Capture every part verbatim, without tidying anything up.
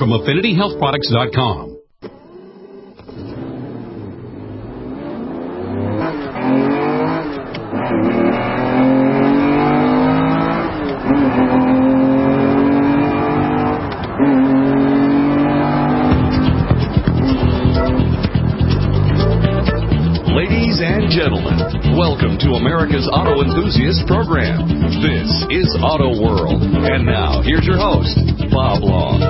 from affinity health products dot com. Ladies and gentlemen, welcome to America's Auto Enthusiast program. This is Auto World. And now, here's your host, Bob Long.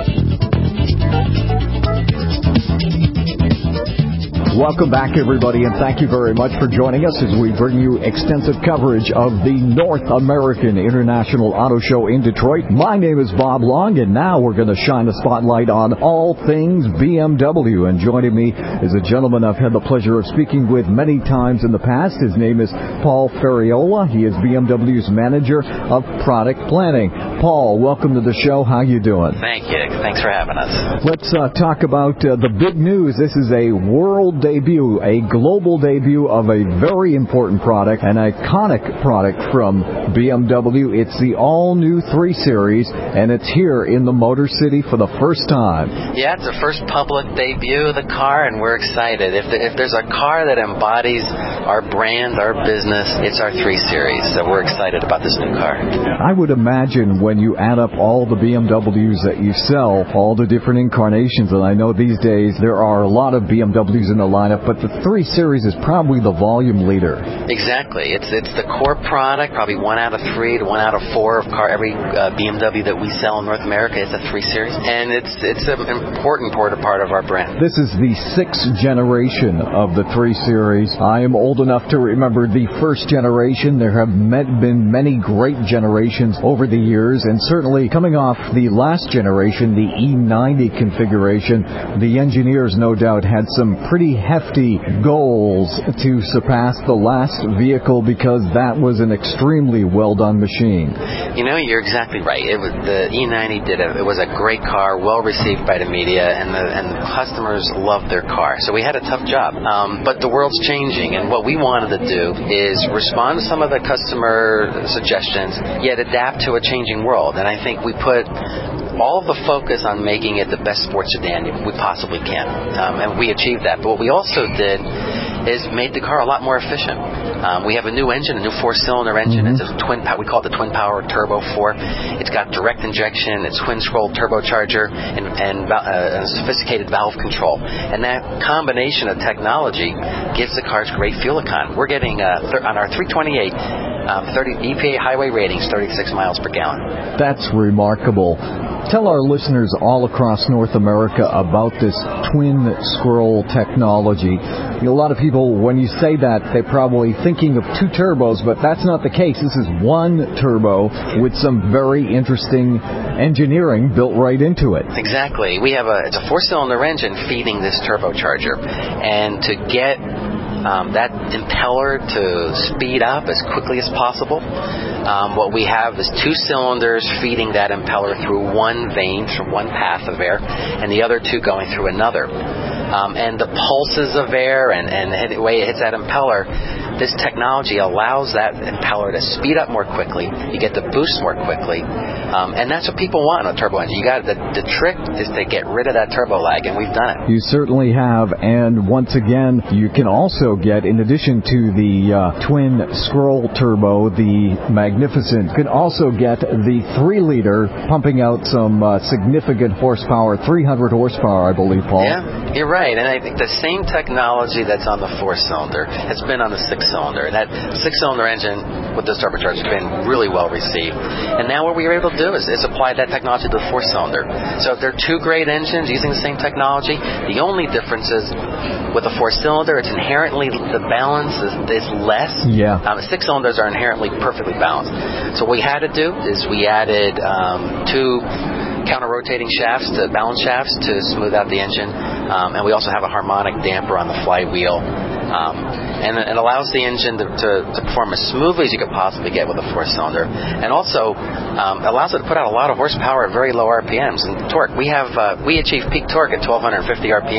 Welcome back, everybody, and thank you very much for joining us as we bring you extensive coverage of the North American International Auto Show in Detroit. My name is Bob Long, and now we're going to shine the spotlight on all things B M W. And joining me is a gentleman I've had the pleasure of speaking with many times in the past. His name is Paul Ferriola. He is B M W's Manager of Product Planning. Paul, welcome to the show. How you doing? Thank you. Thanks for having us. Let's uh, talk about uh, the big news. This is a world debut, a global debut of a very important product, an iconic product from B M W. It's the all-new three series, and it's here in the Motor City for the first time. Yeah, it's the first public debut of the car, and we're excited. If, the, if there's a car that embodies our brand, our business, it's our three series, so we're excited about this new car. I would imagine when you add up all the B M Ws that you sell, all the different incarnations, and I know these days there are a lot of B M Ws in the lineup, but the three series is probably the volume leader. Exactly. It's it's the core product, probably one out of three to one out of four of car every uh, B M W that we sell in North America is a three series, and it's it's an important part of our brand. This is the sixth generation of the three series. I am old enough to remember the first generation. There have met, been many great generations over the years, and certainly coming off the last generation, the E ninety configuration, the engineers no doubt had some pretty hefty goals to surpass the last vehicle because that was an extremely well-done machine. You know, you're exactly right. It was, the E ninety did a, it was a great car, well received by the media, and the, and the customers loved their car. So we had a tough job. Um, but the world's changing, and what we wanted to do is respond to some of the customer suggestions, yet adapt to a changing world. And I think we put all of the focus on making it the best sports sedan we possibly can. Um, and we achieved that. But what we also did is made the car a lot more efficient. Um, we have a new engine, a new four-cylinder engine. Mm-hmm. It's a twin. We call it the Twin Power Turbo four. It's got direct injection, it's twin-scroll turbocharger, and, and uh, sophisticated valve control. And that combination of technology gives the cars great fuel economy. We're getting uh, th- on our three twenty-eight. Um, thirty E P A highway ratings, thirty-six miles per gallon. That's remarkable. Tell our listeners all across North America about this twin scroll technology. You know, a lot of people, when you say that, they're probably thinking of two turbos, but that's not the case. This is one turbo with some very interesting engineering built right into it. Exactly. We have a it's a four-cylinder engine feeding this turbocharger, and to get Um, that impeller to speed up as quickly as possible. Um, what we have is two cylinders feeding that impeller through one vein, through one path of air, and the other two going through another. Um, and the pulses of air and, and the way it hits that impeller, this technology allows that impeller to speed up more quickly. You get the boost more quickly. Um, and that's what people want in a turbo engine. You got the, the trick is to get rid of that turbo lag, and we've done it. You certainly have. And once again, you can also get, in addition to the uh, twin scroll turbo, the magnificent, you can also get the three liter pumping out some uh, significant horsepower, three hundred horsepower, I believe, Paul. Yeah, you're right. And I think the same technology that's on the four-cylinder has been on the six-cylinder. And that six-cylinder engine with this turbocharger has been really well received. And now what we were able to do is, is apply that technology to the four-cylinder. So if they're two great engines using the same technology, the only difference is with a four-cylinder, it's inherently, the balance is, is less. Yeah. Um, six cylinders are inherently perfectly balanced. So what we had to do is we added um, two counter-rotating shafts, to balance shafts, to smooth out the engine. Um, and we also have a harmonic damper on the flywheel. Um, and it allows the engine to, to, to perform as smoothly as you could possibly get with a four-cylinder. And also um, allows it to put out a lot of horsepower at very low R P Ms. And torque, we have uh, we achieve peak torque at twelve fifty R P M.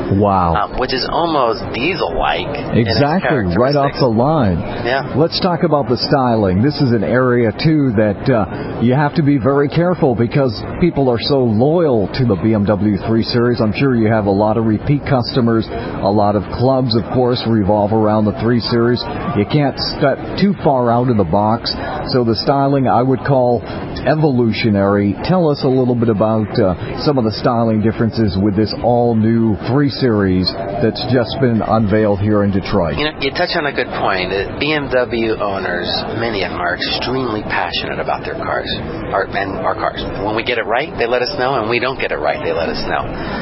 Wow. Um, which is almost diesel-like. Exactly, right off the line. Yeah. Let's talk about the styling. This is an area, too, that uh, you have to be very careful because people are so loyal to the B M W three Series. I'm sure you have a lot of repeat customers. A lot of clubs, of course, revolve around the three Series. You can't step too far out of the box. So the styling I would call evolutionary. Tell us a little bit about uh, some of the styling differences with this all-new three Series that's just been unveiled here in Detroit. You know, you touch on a good point. B M W owners, many of them, are extremely passionate about their cars, our, and our cars. When we get it right, they let us know, and we don't get it right, they let us know.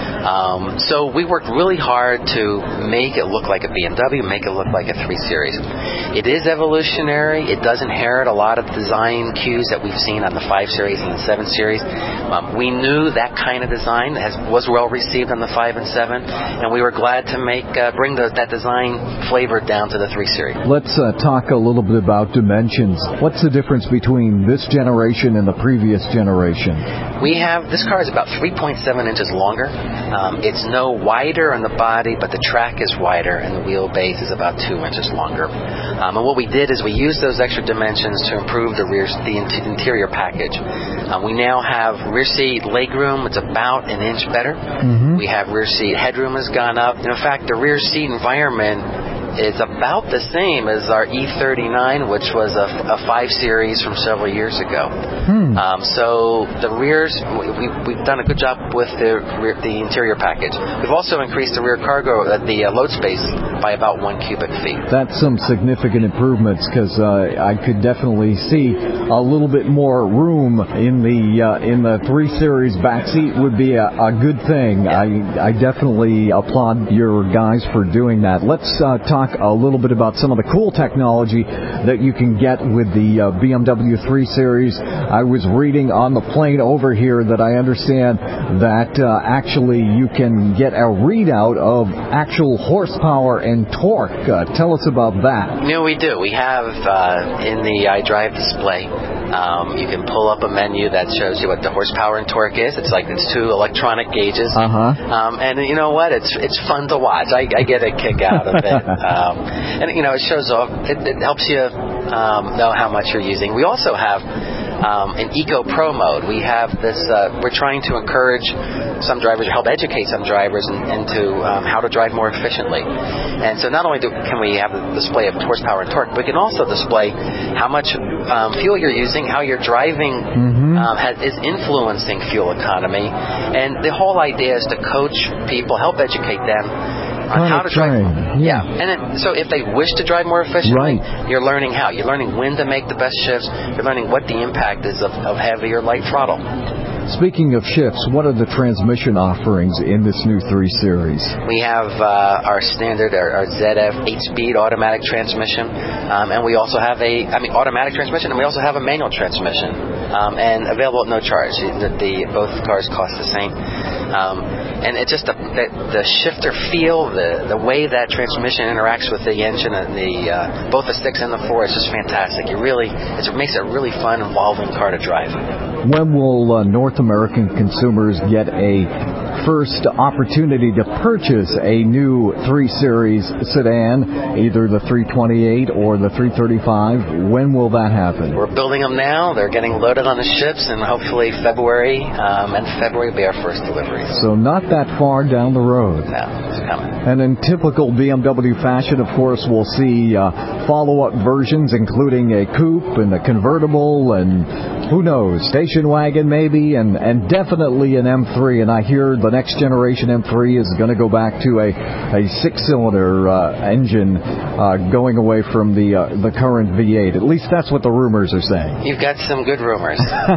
Um, so we worked really hard to make it look like a B M W, make it look like a three Series. It is evolutionary. It does inherit a lot of design cues that we've seen on the five Series and the seven Series. Um, we knew that kind of design has, was well received on the five and seven, and we were glad to make uh, bring the, that design flavor down to the three Series. Let's uh, talk a little bit about dimensions. What's the difference between this generation and the previous generation? We have, this car is about three point seven inches longer. Um, it's no wider on the body, but the track is wider, and the wheelbase is about two inches longer. Um, and what we did is we used those extra dimensions to improve the rear, the interior package. Um, we now have rear seat legroom. It's about an inch better. Mm-hmm. We have rear seat headroom has gone up. And in fact, the rear seat environment is about the same as our E thirty-nine, which was a, a five Series from several years ago. Hmm. Um, so the rears, we, we've done a good job with the rear, the interior package. We've also increased the rear cargo, uh, the uh, load space, by about one cubic feet. That's some significant improvements because uh, I could definitely see a little bit more room in the uh, in the three Series back seat would be a, a good thing. Yeah. I I definitely applaud your guys for doing that. Let's uh, talk a little bit about some of the cool technology that you can get with the uh, B M W three Series. I was reading on the plane over here that I understand that uh, actually you can get a readout of actual horsepower and torque. Uh, tell us about that. Yeah, we do. We have uh, in the iDrive display, um, you can pull up a menu that shows you what the horsepower and torque is. It's like it's two electronic gauges. Uh-huh. Um, and you know what? It's it's fun to watch. I, I get a kick out of it. Um, and, you know, it shows off, it, it helps you um, know how much you're using. We also have um, an Eco Pro mode. We have this, uh, we're trying to encourage some drivers, or help educate some drivers in, into um, how to drive more efficiently. And so not only do, can we have a display of horsepower and torque, but we can also display how much um, fuel you're using, how you're driving mm-hmm. um, has, is influencing fuel economy. And the whole idea is to coach people, help educate them on how to drive. Yeah. yeah. And it, so if they wish to drive more efficiently, right. you're learning how. You're learning when to make the best shifts. You're learning what the impact is of, of heavy or light throttle. Speaking of shifts, what are the transmission offerings in this new three Series? We have uh, our standard, our, our Z F eight-speed automatic transmission, um, and we also have a, I mean, automatic transmission, and we also have a manual transmission, um, and available at no charge. The, the both cars cost the same, um, and it's just the, the, the shifter feel, the the way that transmission interacts with the engine and the uh, both the six and the four is just fantastic. It really, it makes it a really fun, involving car to drive. When will uh, North American consumers get a first opportunity to purchase a new three Series sedan, either the three twenty-eight or the three thirty-five? When will that happen? We're building them now. They're getting loaded on the ships, and hopefully February, um, and February will be our first deliveries. So not that far down the road. No, it's coming. And in typical B M W fashion, of course, we'll see uh, follow-up versions, including a coupe and a convertible and who knows, station wagon maybe, and, and definitely an M three. And I hear the next generation M three is going to go back to a, a six-cylinder uh, engine uh, going away from the uh, the current V eight. At least that's what the rumors are saying. You've got some good rumors.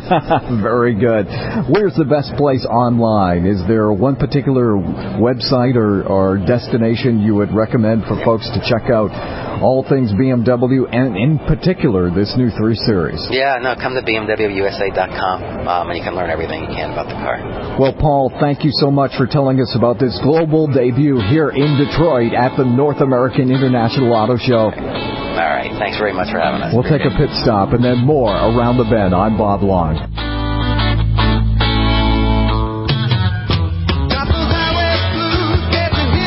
Very good. Where's the best place online? Is there one particular website or, or destination you would recommend for folks to check out all things B M W, and in particular this new three Series? Yeah, no, come to B M W U S A dot com, um, and you can learn everything you can about the car. Well, Paul, thank you so much for telling us about this global debut here in Detroit at the North American International Auto Show. All right, thanks very much for having us. We'll take a pit stop and then more Around the Bend. I'm Bob Long. Got those highway blues, get to hear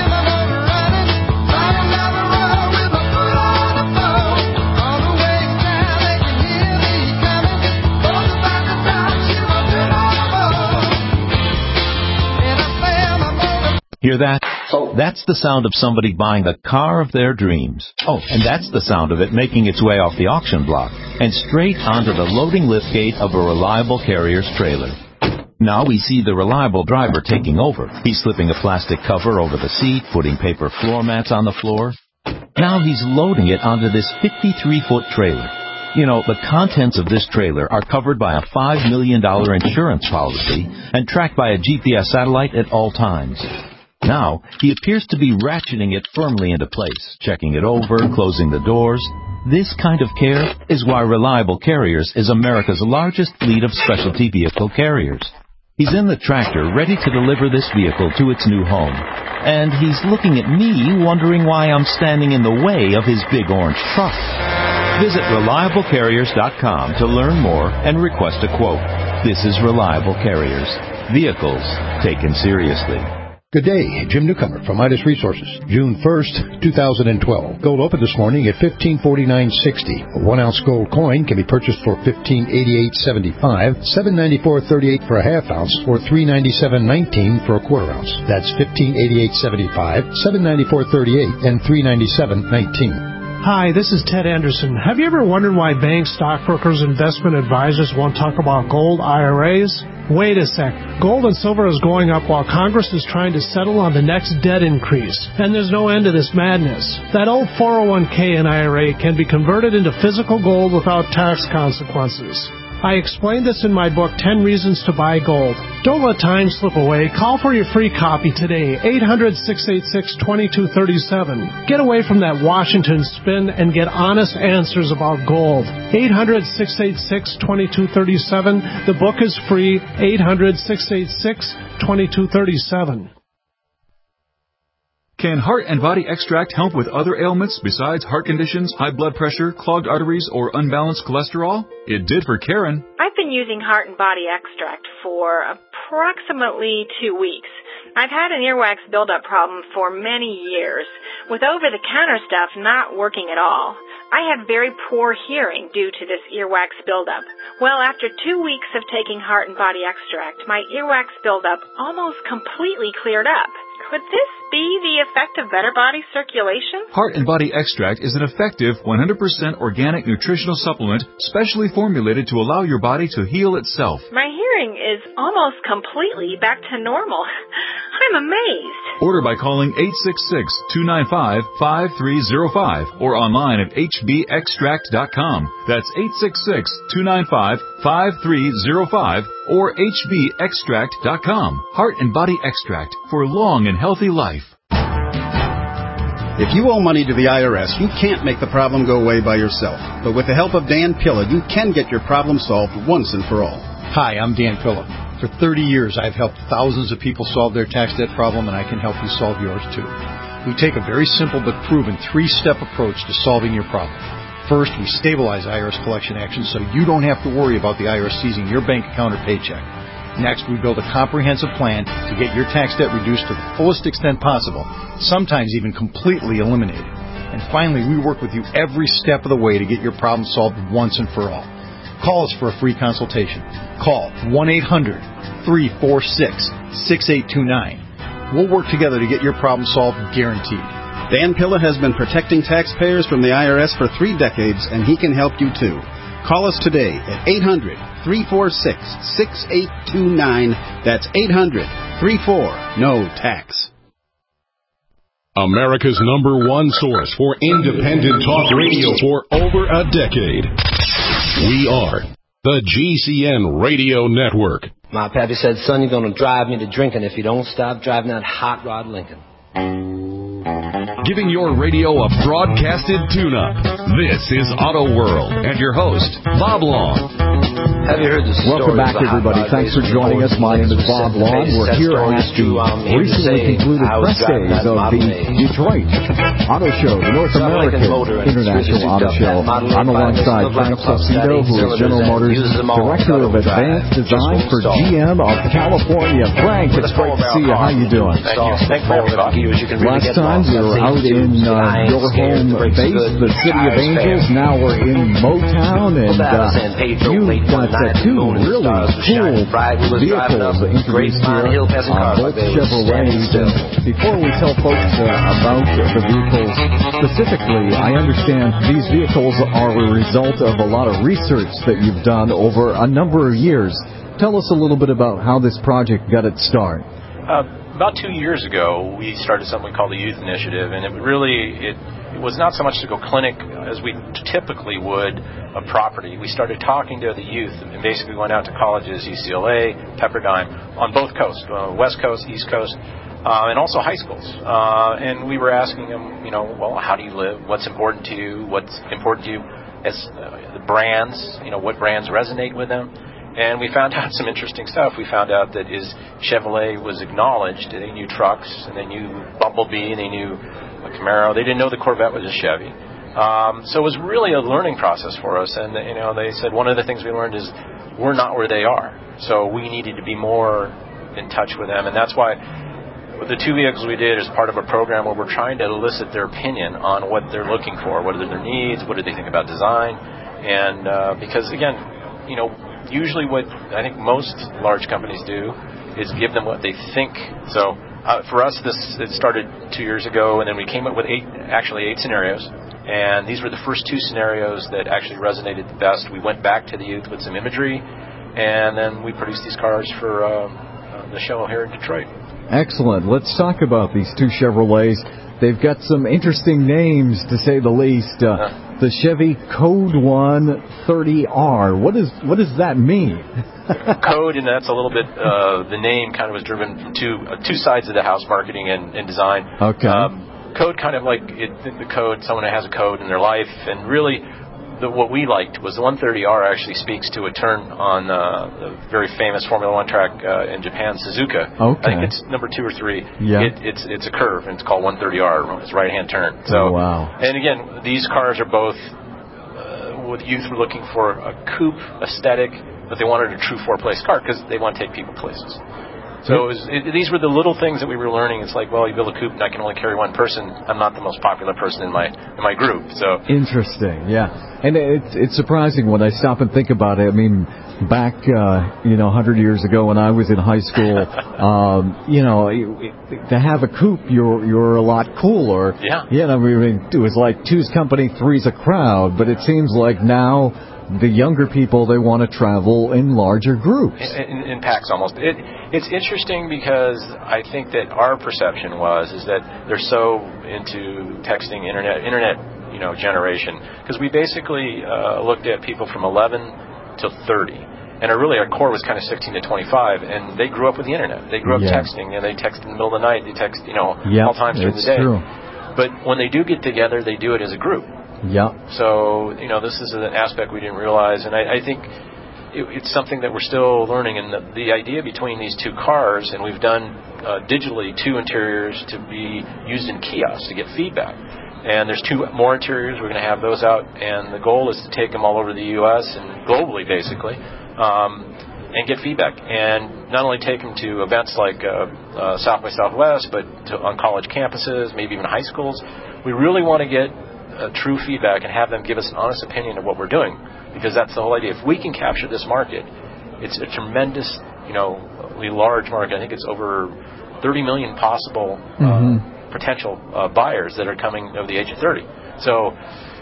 Hear that? That's the sound of somebody buying the car of their dreams. Oh, and that's the sound of it making its way off the auction block and straight onto the loading liftgate of a Reliable Carriers trailer. Now we see the reliable driver taking over. He's slipping a plastic cover over the seat, putting paper floor mats on the floor. Now he's loading it onto this fifty-three foot trailer. You know, the contents of this trailer are covered by a five million dollars insurance policy and tracked by a G P S satellite at all times. Now, he appears to be ratcheting it firmly into place, checking it over, closing the doors. This kind of care is why Reliable Carriers is America's largest fleet of specialty vehicle carriers. He's in the tractor, ready to deliver this vehicle to its new home. And he's looking at me, wondering why I'm standing in the way of his big orange truck. Visit reliable carriers dot com to learn more and request a quote. This is Reliable Carriers. Vehicles taken seriously. Good day, Jim Newcomer from Midas Resources. June first, two thousand twelve. Gold opened this morning at fifteen forty-nine sixty. A one ounce gold coin can be purchased for fifteen eighty-eight seventy-five, seven ninety-four thirty-eight for a half ounce, or three ninety-seven nineteen for a quarter ounce. That's fifteen eighty-eight seventy-five, seven ninety-four thirty-eight, and three ninety-seven nineteen. Hi, this is Ted Anderson. Have you ever wondered why banks, stockbrokers, investment advisors won't talk about gold I R As? Wait a sec. Gold and silver is going up while Congress is trying to settle on the next debt increase. And there's no end to this madness. That old four oh one k and I R A can be converted into physical gold without tax consequences. I explained this in my book, ten Reasons to Buy Gold. Don't let time slip away. Call for your free copy today, eight hundred, six eight six, two two three seven. Get away from that Washington spin and get honest answers about gold. eight hundred, six eight six, two two three seven. The book is free, eight hundred, six eight six, two two three seven. Can Heart and Body Extract help with other ailments besides heart conditions, high blood pressure, clogged arteries, or unbalanced cholesterol? It did for Karen. I've been using Heart and Body Extract for approximately two weeks. I've had an earwax buildup problem for many years, with over-the-counter stuff not working at all. I have very poor hearing due to this earwax buildup. Well, after two weeks of taking Heart and Body Extract, my earwax buildup almost completely cleared up. Could this be the effect of better body circulation? Heart and Body Extract is an effective one hundred percent organic nutritional supplement specially formulated to allow your body to heal itself. My hearing is almost completely back to normal. I'm amazed. Order by calling eight six six, two nine five, five three zero five or online at h b extract dot com. That's eight six six, two nine five, five three zero five or h b extract dot com. Heart and Body Extract for long and healthy life. If you owe money to the I R S, you can't make the problem go away by yourself. But with the help of Dan Pilla, you can get your problem solved once and for all. Hi, I'm Dan Pilla. For thirty years, I've helped thousands of people solve their tax debt problem, and I can help you solve yours too. We take a very simple but proven three-step approach to solving your problem. First, we stabilize I R S collection actions so you don't have to worry about the I R S seizing your bank account or paycheck. Next, we build a comprehensive plan to get your tax debt reduced to the fullest extent possible, sometimes even completely eliminated. And finally, we work with you every step of the way to get your problem solved once and for all. Call us for a free consultation. Call one eight hundred, three four six, six eight two nine. We'll work together to get your problem solved, guaranteed. Dan Pilla has been protecting taxpayers from the I R S for three decades, and he can help you too. Call us today at eight hundred, three four six, six eight two nine. That's eight hundred, three four, N O tax. America's number one source for independent talk radio for over a decade. We are the G C N Radio Network. My pappy said, son, you're going to drive me to drinking if you don't stop driving that hot rod Lincoln. Giving your radio a broadcasted tune-up. This is Auto World and your host, Bob Long. Have you heard the story? Welcome back, everybody. Thanks for joining us. My name is Bob Long. We're here at the recently concluded press days of the Detroit Auto Show, the North American International Auto Show. I'm alongside Frank Saucedo, who is General Motors Director of Advanced Design for G M of California. Frank, it's great to see you. How you doing? Thank you. Thank you. Last time we were out in uh, your home base, the City of Angels. Now we're in Motown, and uh, you've got uh, two really cool vehicles introduced here on both Chevrolets. And before we tell folks uh, about the vehicles specifically, I understand these vehicles are a result of a lot of research that you've done over a number of years. Tell us a little bit about how this project got its start. Uh, about two years ago, we started something called the Youth Initiative, and it really it, it was not so much to go clinic as we typically would a property. We started talking to the youth and basically went out to colleges, U C L A, Pepperdine, on both coasts, uh, West Coast, East Coast, uh, and also high schools. Uh, and we were asking them, you know, well, how do you live? What's important to you? What's important to you as uh, the brands? You know, what brands resonate with them? And we found out some interesting stuff. We found out that is Chevrolet was acknowledged. They knew trucks, and they knew Bumblebee, and they knew a Camaro. They didn't know the Corvette was a Chevy. Um, so it was really a learning process for us. And, you know, they said one of the things we learned is we're not where they are. So we needed to be more in touch with them. And that's why the two vehicles we did is part of a program where we're trying to elicit their opinion on what they're looking for. What are their needs? What do they think about design? And uh, because, again, you know, usually what I think most large companies do is give them what they think. So uh, for us, this it started two years ago, and then we came up with eight, actually eight scenarios. And these were the first two scenarios that actually resonated the best. We went back to the youth with some imagery, and then we produced these cars for uh, uh, the show here in Detroit. Excellent. Let's talk about these two Chevrolets. They've got some interesting names, to say the least. Uh, uh, the Chevy Code one thirty R. What is what does that mean? Code, and that's a little bit. Uh, the name kind of was driven from two uh, two sides of the house, marketing and, and design. Okay. Um, code, kind of like it, the code. Someone who has a code in their life, and really. The, what we liked was the one thirty R actually speaks to a turn on uh, the very famous Formula One track uh, in Japan, Suzuka. Okay. I think it's number two or three. Yeah. It, it's it's a curve, and it's called one thirty R. It's right-hand turn. So, oh, wow. And again, these cars are both, uh, what youth were looking for, a coupe aesthetic, but they wanted a true four-place car because they want to take people places. So it was, it, these were the little things that we were learning. It's like, well, you build a coupe and I can only carry one person. I'm not the most popular person in my in my group. So interesting, yeah. And it's it's surprising when I stop and think about it. I mean, back uh, you know, one hundred years ago when I was in high school, um, you know, to have a coupe, you're you're a lot cooler. Yeah. You know, I mean, it was like two's company, three's a crowd. But it seems like now the younger people, they want to travel in larger groups. In, in, in packs almost. It, it's interesting because I think that our perception was is that they're so into texting, internet, internet, you know, generation. Because we basically uh, looked at people from eleven to thirty. And our, really our core was kind of sixteen to twenty-five. And they grew up with the internet. They grew up yeah. texting. And they text in the middle of the night. They text, you know, yep, all times during the day. True. But when they do get together, they do it as a group. Yeah. So, you know, this is an aspect we didn't realize, and I, I think it, it's something that we're still learning. And the, the idea between these two cars, and we've done uh, digitally two interiors to be used in kiosks to get feedback. And there's two more interiors. We're going to have those out, and the goal is to take them all over the U S and globally, basically, um, and get feedback. And not only take them to events like uh, uh, South by Southwest, but to, on college campuses, maybe even high schools. We really want to get Uh, true feedback and have them give us an honest opinion of what we're doing, because that's the whole idea. If we can capture this market, it's a tremendous, you know, large market. I think it's over thirty million possible uh, mm-hmm. potential uh, buyers that are coming over the age of thirty. So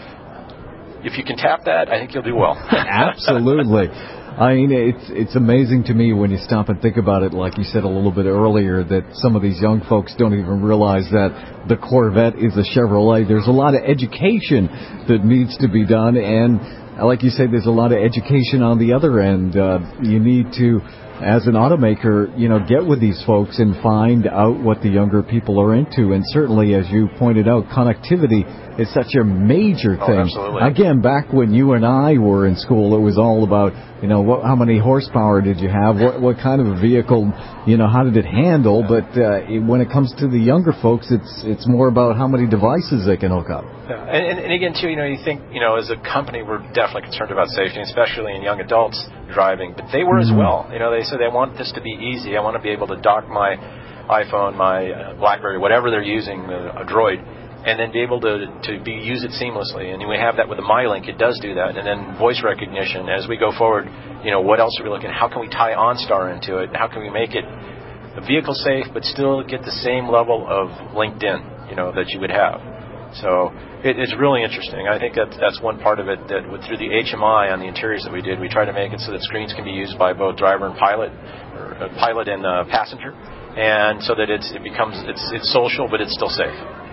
if you can tap that, I think you'll do well. Absolutely. I mean, it's it's amazing to me when you stop and think about it, like you said a little bit earlier, that some of these young folks don't even realize that the Corvette is a Chevrolet. There's a lot of education that needs to be done, and like you say, there's a lot of education on the other end. Uh, you need to, as an automaker, you know, get with these folks and find out what the younger people are into. And certainly, as you pointed out, connectivity is such a major thing. Oh, absolutely. Again, back when you and I were in school, it was all about, you know, what, how many horsepower did you have? What, what kind of a vehicle, you know, how did it handle? But uh, it, when it comes to the younger folks, it's it's more about how many devices they can hook up. Yeah. And, and again, too, you know, you think, you know, as a company, we're definitely concerned about safety, especially in young adults driving. But they were mm-hmm. as well. You know, they said they want this to be easy. I want to be able to dock my iPhone, my uh, BlackBerry, whatever they're using, uh, a Droid, and then be able to, to be use it seamlessly. And we have that with the MyLink. It does do that. And then voice recognition. As we go forward, you know, what else are we looking at? How can we tie OnStar into it? How can we make it vehicle safe but still get the same level of LinkedIn, you know, that you would have? So it, it's really interesting. I think that that's one part of it, that with, through the H M I on the interiors that we did, we try to make it so that screens can be used by both driver and pilot, or uh, pilot and uh, passenger, and so that it's, it becomes it's it's social, but it's still safe.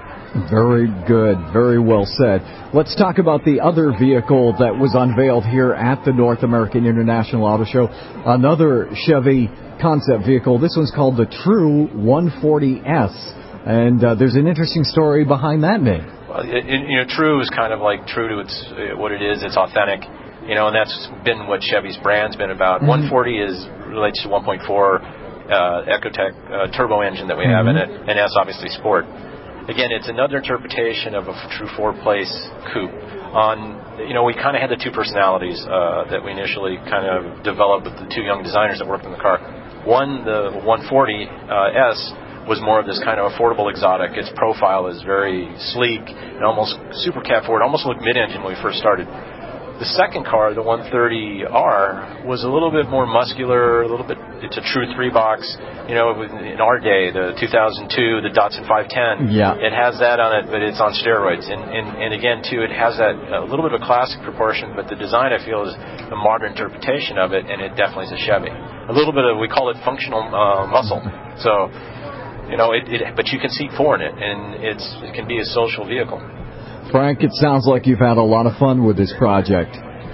Very good. Very well said. Let's talk about the other vehicle that was unveiled here at the North American International Auto Show. Another Chevy concept vehicle. This one's called the True one forty S. And uh, there's an interesting story behind that name. Well, it, it, you know, True is kind of like true to its uh, what it is. It's authentic, you know, and that's been what Chevy's brand's been about. Mm-hmm. one forty is relates to one point four uh, Ecotec uh, turbo engine that we have mm-hmm. in it, and S obviously Sport. Again, it's another interpretation of a true four-place coupe. On, you know, we kind of had the two personalities uh, that we initially kind of developed with the two young designers that worked in the car. One, the one forty uh, S, was more of this kind of affordable exotic. Its profile is very sleek and almost super cab forward, almost looked mid-engine when we first started. The second car, the one thirty R, was a little bit more muscular, a little bit, it's a true three-box. You know, in our day, the two thousand two, the Datsun five ten, yeah. It has that on it, but it's on steroids. And, and, and again, too, it has that a little bit of a classic proportion, but the design, I feel, is a modern interpretation of it, and it definitely is a Chevy. A little bit of, we call it functional uh, muscle. So, you know, it, it, but you can seat four in it, and it's it can be a social vehicle. Frank, it sounds like you've had a lot of fun with this project.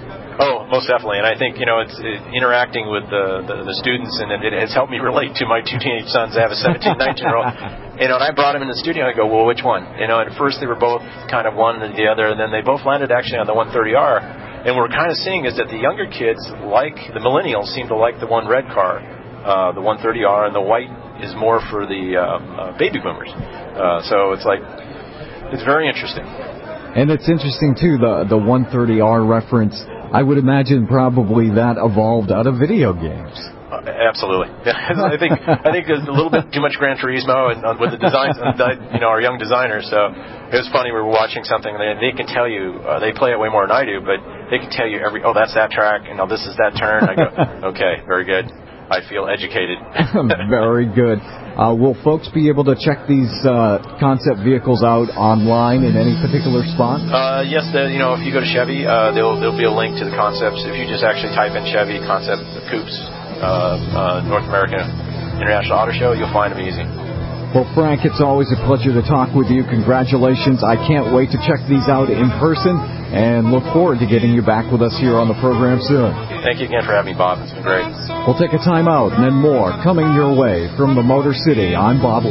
Oh, most definitely. And I think, you know, it's it, interacting with the, the, the students, and it, it has helped me relate to my two teenage sons. I have a seventeen, nineteen-year-old. You know, and I brought them in the studio, and I go, well, which one? You know, at first they were both kind of one and the other, and then they both landed actually on the one thirty R. And what we're kind of seeing is that the younger kids, like the millennials, seem to like the one red car, uh, the one thirty R, and the white is more for the uh, uh, baby boomers. Uh, so it's like, it's very interesting. And it's interesting, too, the, the one thirty R reference. I would imagine probably that evolved out of video games. Uh, absolutely. I think I think there's a little bit too much Gran Turismo and uh, with the designs, you know, our young designers. So it was funny. We were watching something. They, they can tell you. Uh, they play it way more than I do, but they can tell you every. Oh, that's that track. And oh, this is that turn. I go, okay, very good. I feel educated. Very good. Uh, will folks be able to check these uh, concept vehicles out online in any particular spot? Uh, yes, the, you know, if you go to Chevy, uh, there'll, there'll be a link to the concepts. If you just actually type in Chevy concept coupes, uh, uh, North American International Auto Show, you'll find them easy. Well, Frank, it's always a pleasure to talk with you. Congratulations. I can't wait to check these out in person and look forward to getting you back with us here on the program soon. Thank you again for having me, Bob. It's been great. We'll take a time out and then more coming your way from the Motor City. I'm Bob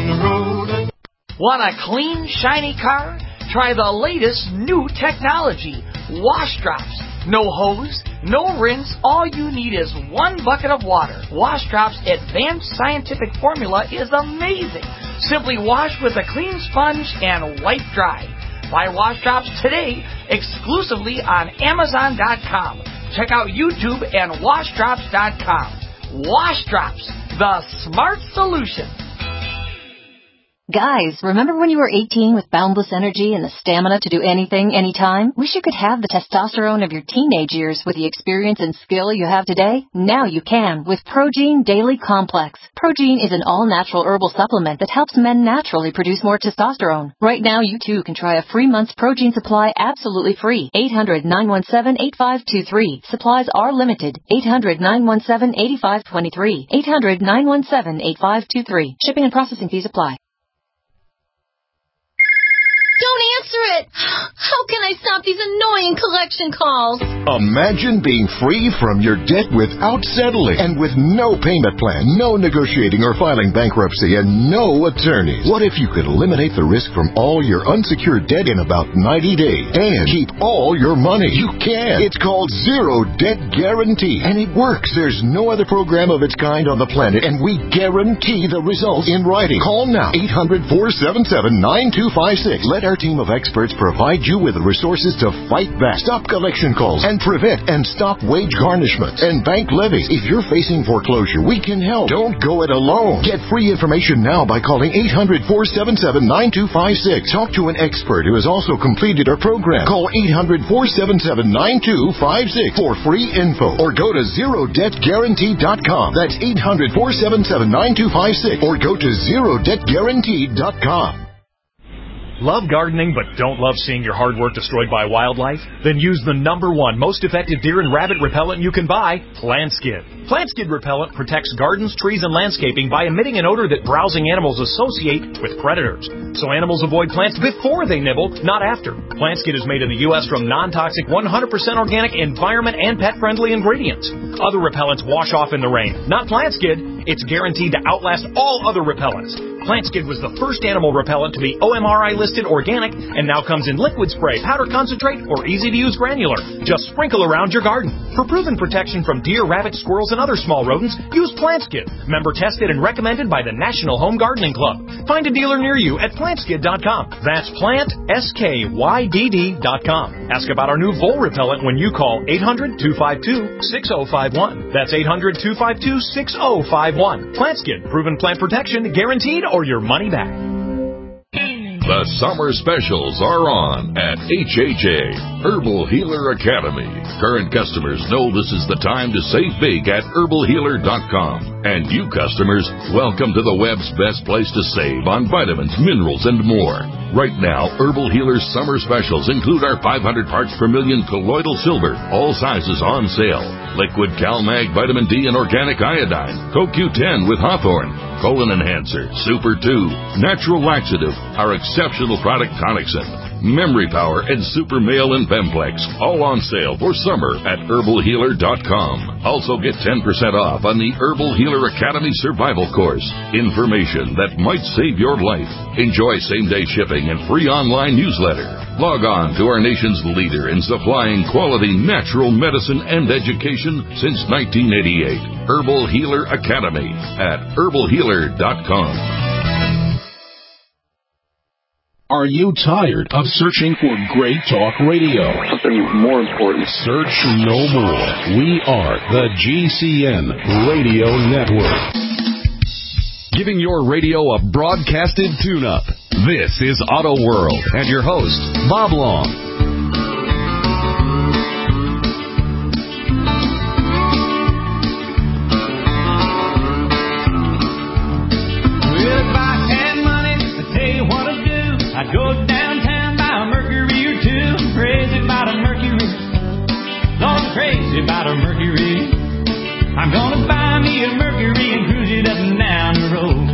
Long. Want a clean, shiny car? Try the latest new technology, wash drops. No hose, no rinse, all you need is one bucket of water. Wash Drops' advanced scientific formula is amazing. Simply wash with a clean sponge and wipe dry. Buy Wash Drops today exclusively on Amazon dot com. Check out YouTube and wash drops dot com. Wash Drops, the smart solution. Guys, remember when you were eighteen with boundless energy and the stamina to do anything, anytime? Wish you could have the testosterone of your teenage years with the experience and skill you have today? Now you can with Progene Daily Complex. Progene is an all-natural herbal supplement that helps men naturally produce more testosterone. Right now, you too can try a free month's Progene supply absolutely free. eight hundred, nine one seven, eight five two three. Supplies are limited. eight hundred, nine one seven, eight five two three. eight hundred, nine one seven, eight five two three. Shipping and processing fees apply. Don't answer it! How can I stop these annoying collection calls? Imagine being free from your debt without settling and with no payment plan, no negotiating or filing bankruptcy, and no attorneys. What if you could eliminate the risk from all your unsecured debt in about ninety days and keep all your money? You can. It's called Zero Debt Guarantee, and it works. There's no other program of its kind on the planet, and we guarantee the results in writing. Call now, eight hundred, four seven seven, nine two five six. Let our team of experts provide you with the resources to fight back, stop collection calls, and prevent and stop wage garnishment and bank levies. If you're facing foreclosure, we can help. Don't go it alone. Get free information now by calling eight hundred, four seven seven, nine two five six. Talk to an expert who has also completed our program. Call eight hundred, four seven seven, nine two five six for free info or go to zero debt guarantee dot com. That's eight hundred, four seven seven, nine two five six or go to zero debt guarantee dot com. Love gardening but don't love seeing your hard work destroyed by wildlife? Then use the number one most effective deer and rabbit repellent you can buy, PlantSkid. PlantSkid repellent protects gardens, trees, and landscaping by emitting an odor that browsing animals associate with predators. So animals avoid plants before they nibble, not after. PlantSkid is made in the U S from non-toxic, one hundred percent organic, environment, and pet-friendly ingredients. Other repellents wash off in the rain. Not PlantSkid. It's guaranteed to outlast all other repellents. PlantSkid was the first animal repellent to be O M R I listed organic and now comes in liquid spray, powder concentrate, or easy-to-use granular. Just sprinkle around your garden. For proven protection from deer, rabbits, squirrels, and other small rodents, use PlantSkid. Member tested and recommended by the National Home Gardening Club. Find a dealer near you at plant skid dot com. That's plant, S K Y D D dot com. Ask about our new vole repellent when you call eight hundred, two five two, six oh five one. That's eight hundred, two five two, six oh five one. PlantSkid, proven plant protection, guaranteed or your money back. The summer specials are on at H H A, Herbal Healer Academy. Current customers know this is the time to save big at herbal healer dot com. And you customers, welcome to the web's best place to save on vitamins, minerals, and more. Right now, Herbal Healer's summer specials include our five hundred parts per million colloidal silver, all sizes on sale. Liquid CalMag Vitamin D and Organic Iodine, Co Q ten with Hawthorne, Colon Enhancer, Super two, Natural Laxative, our exceptional product Tonicsyn, Memory Power, and Super Male and Bemplex, all on sale for summer at herbal healer dot com. Also get ten percent off on the Herbal Healer Academy Survival Course. Information that might save your life. Enjoy same-day shipping and free online newsletter. Log on to our nation's leader in supplying quality natural medicine and education since nineteen eighty-eight. Herbal Healer Academy at herbal healer dot com. Are you tired of searching for great talk radio? Something more important. Search no more. We are the G C N Radio Network. Giving your radio a broadcasted tune-up. This is Auto World and your host, Bob Long. Go downtown, buy a Mercury or two. Crazy about a Mercury. Lord, crazy about a Mercury. I'm gonna buy me a Mercury and cruise it up and down the road.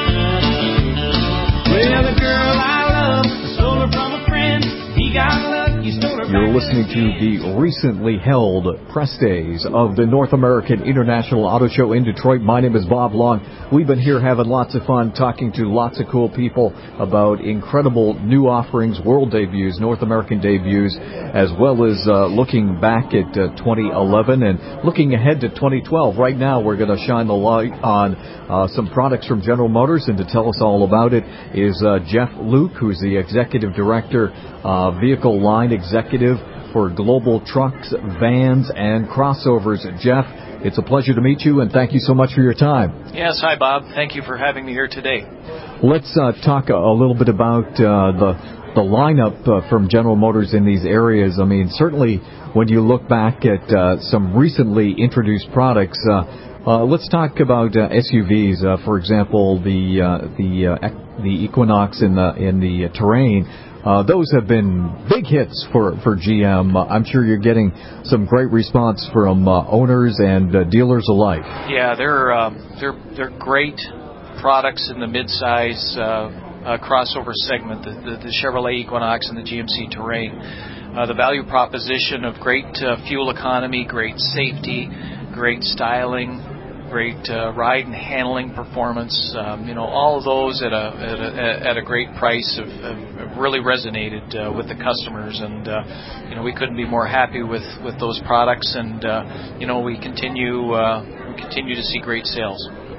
Well, the girl I love stole her from a friend. He got lucky, stole her. You're listening to the recently held press days of the North American International Auto Show in Detroit. My name is Bob Long. We've been here having lots of fun, talking to lots of cool people about incredible new offerings, world debuts, North American debuts, as well as uh, looking back at uh, twenty eleven and looking ahead to twenty twelve. Right now, we're going to shine the light on uh, some products from General Motors, and to tell us all about it is uh, Jeff Luke, who's the Executive Director, uh, Vehicle Line Executive for Global Trucks, Vans, and Crossovers. Jeff, it's a pleasure to meet you, and thank you so much for your time. Yes, hi, Bob. Thank you for having me here today. Let's uh, talk a, a little bit about uh, the the lineup uh, from General Motors in these areas. I mean, certainly when you look back at uh, some recently introduced products, uh, uh, let's talk about uh, S U Vs. Uh, for example, the uh, the uh, the Equinox in the in the uh, Terrain. Uh, those have been big hits for, for G M. Uh, I'm sure you're getting some great response from uh, owners and uh, dealers alike. Yeah, they're um, they're they're great products in the midsize uh, uh, crossover segment. The, the, the Chevrolet Equinox and the G M C Terrain. Uh, the value proposition of great uh, fuel economy, great safety, great styling, great uh, ride and handling performance, um, you know, all of those at a at a, at a great price have, have really resonated uh, with the customers, and uh, you know, we couldn't be more happy with, with those products, and uh, you know, we continue uh, we continue to see great sales.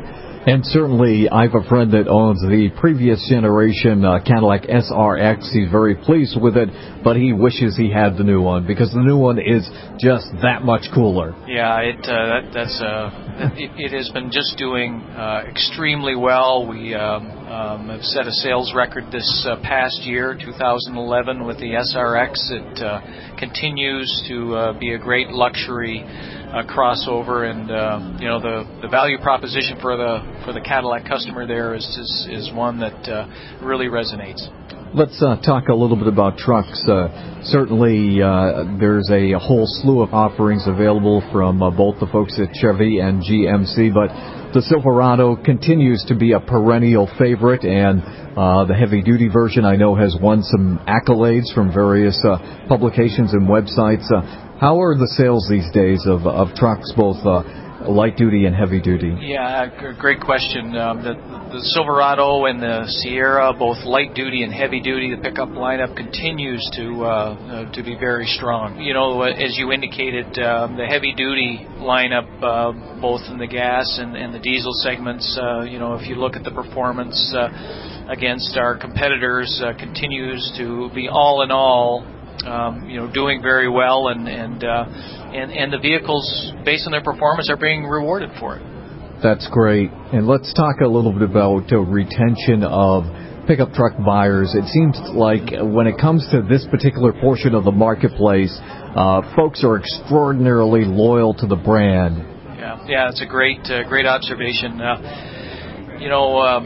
And certainly, I have a friend that owns the previous generation uh, Cadillac S R X. He's very pleased with it, but he wishes he had the new one because the new one is just that much cooler. Yeah, it uh, that, that's uh, it, it has been just doing uh, extremely well. We um, um, have set a sales record this uh, past year, two thousand eleven, with the S R X. It uh, continues to uh, be a great luxury Uh, crossover, and uh, you know the, the value proposition for the for the Cadillac customer there is is, is one that uh, really resonates. Let's uh, talk a little bit about trucks. Uh, certainly, uh, there's a whole slew of offerings available from uh, both the folks at Chevy and G M C, but the Silverado continues to be a perennial favorite, and uh, the heavy-duty version I know has won some accolades from various uh, publications and websites. Uh, How are the sales these days of of trucks, both uh, light duty and heavy duty? Yeah, g- great question. Um, the, the Silverado and the Sierra, both light duty and heavy duty, the pickup lineup continues to uh, uh, to be very strong. You know, as you indicated, um, the heavy duty lineup, uh, both in the gas and, and the diesel segments, uh, you know, if you look at the performance uh, against our competitors, uh, continues to be all in all. Um, you know, doing very well, and and, uh, and and the vehicles, based on their performance, are being rewarded for it. That's great. And let's talk a little bit about uh, retention of pickup truck buyers. It seems like when it comes to this particular portion of the marketplace, uh, folks are extraordinarily loyal to the brand. Yeah, yeah, it's a great uh, great observation. Uh, you know, um,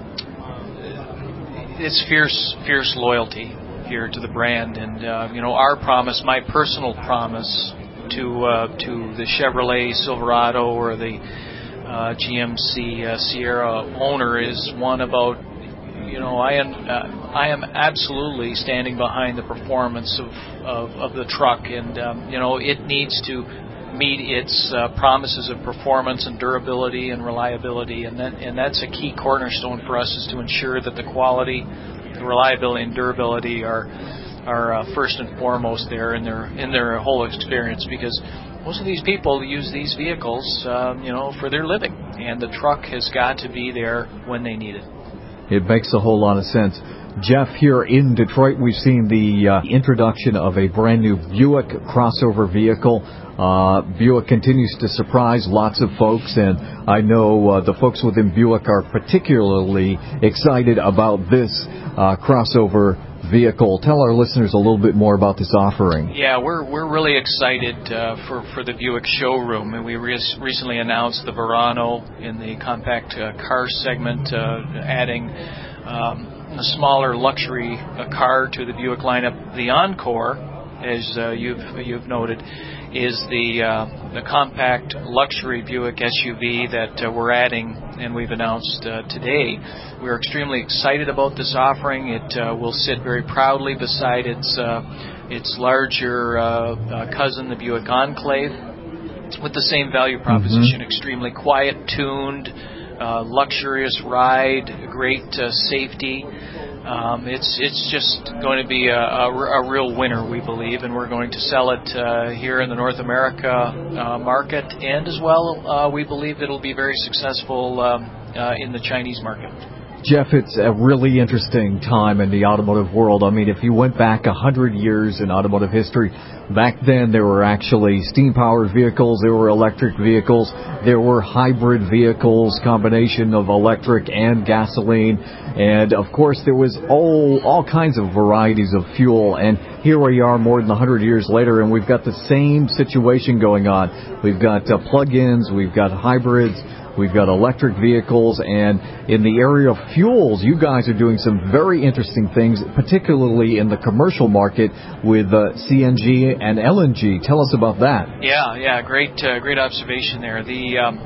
it's fierce fierce loyalty here to the brand, and uh, you know, our promise, my personal promise to uh, to the Chevrolet Silverado or the uh, G M C uh, Sierra owner is one about, you know, I am uh, I am absolutely standing behind the performance of of, of the truck, and um, you know, it needs to meet its uh, promises of performance and durability and reliability, and that, and that's a key cornerstone for us, is to ensure that the quality, the reliability and durability are are uh, first and foremost there in their in their whole experience, because most of these people use these vehicles, um, you know, for their living, and the truck has got to be there when they need it. It makes a whole lot of sense. Jeff, here in Detroit, we've seen the uh, introduction of a brand new Buick crossover vehicle. Uh, Buick continues to surprise lots of folks, and I know uh, the folks within Buick are particularly excited about this uh, crossover vehicle. Tell our listeners a little bit more about this offering. Yeah, we're we're really excited uh, for for the Buick showroom, and we re- recently announced the Verano in the compact uh, car segment, uh, adding um, a smaller luxury uh, car to the Buick lineup. The Encore, as uh, you've you've noted, is the uh, the compact luxury Buick S U V that uh, we're adding, and we've announced uh, today. We're extremely excited about this offering. It uh, will sit very proudly beside its uh, its larger uh, uh, cousin, the Buick Enclave, with the same value proposition. Mm-hmm. Extremely quiet, tuned, uh, luxurious ride, great uh, safety. Um, it's it's just going to be a, a, a real winner, we believe, and we're going to sell it uh, here in the North America uh, market, and as well, uh, we believe it'll be very successful um, uh, in the Chinese market. Jeff, it's a really interesting time in the automotive world. I mean, if you went back a hundred years in automotive history, back then there were actually steam-powered vehicles, there were electric vehicles, there were hybrid vehicles, combination of electric and gasoline, and of course there was all, all kinds of varieties of fuel. And here we are more than a hundred years later, and we've got the same situation going on. We've got uh, plug-ins, we've got hybrids, we've got electric vehicles, and in the area of fuels, you guys are doing some very interesting things, particularly in the commercial market with uh, C N G and L N G. Tell us about that. Yeah, yeah, great, uh, great observation there. The um,